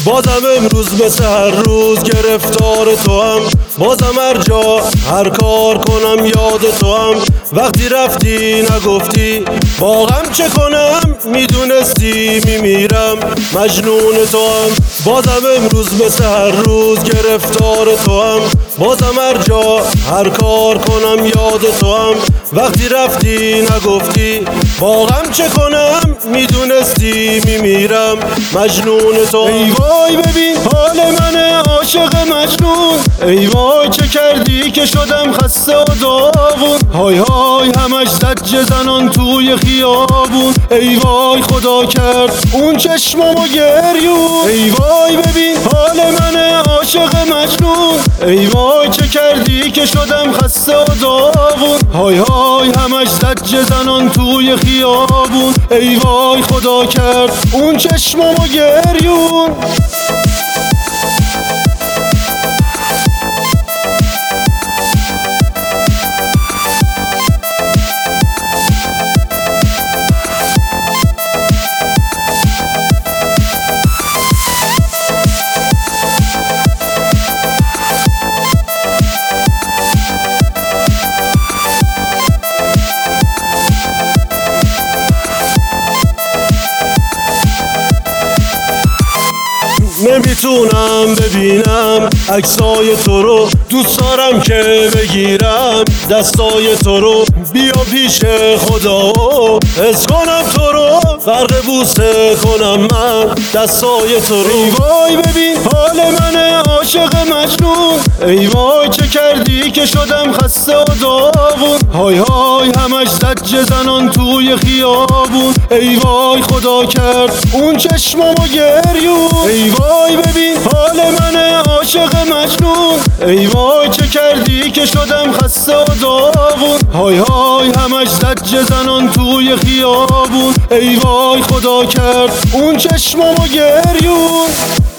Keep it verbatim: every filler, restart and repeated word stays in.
بازم امروز مثل هر روز گرفتار تو هم، بازم هر جا هر کار کنم یاد تو هم. وقتی رفتی نگفتی با غم چه کنم، میدونستی میمیرم مجنون تو هم. بازم امروز مثل هر روز گرفتار تو هم، بازم هر جا هر کار کنم یاد تو هم. وقتی رفتی نگفتی با غم چه کنم، میدونستی میمیرم مجنون تو. ای وای ببین حال من عاشق مجنون، ای وای چه کردی که شدم خسته و داغون. های های همش زجر زنان توی خیابون، ای وای خدا کرد اون چشمامو گریون. ای وای ببین حال من عاشق مجنون، ای وای چه کردی که شدم خسته و داغون. های های همش زجر زنان توی خیابون، ای وای خدا کرد اون چشمامو گریون. نمیتونم ببینم عکسای تو رو، دوست دارم که بگیرم دستای تو رو. بیا پیش خدا حس کنم تو رو، فرق بوسه کنم من دستای تو رو. ای وای ببین حال من عاشق مجنون، ای وای چه کردی که شدم خسته و داغون. های های همش زجر زنان توی خیابون، ای وای خدا کرد اون چشمامو گریون. ای وای ببین حال من عاشق مجنون، ای وای چه کردی که شدم خسته و داغون. های های همش زجر زنان توی خیابون، ای وای خدا کرد اون چشمامو گریون.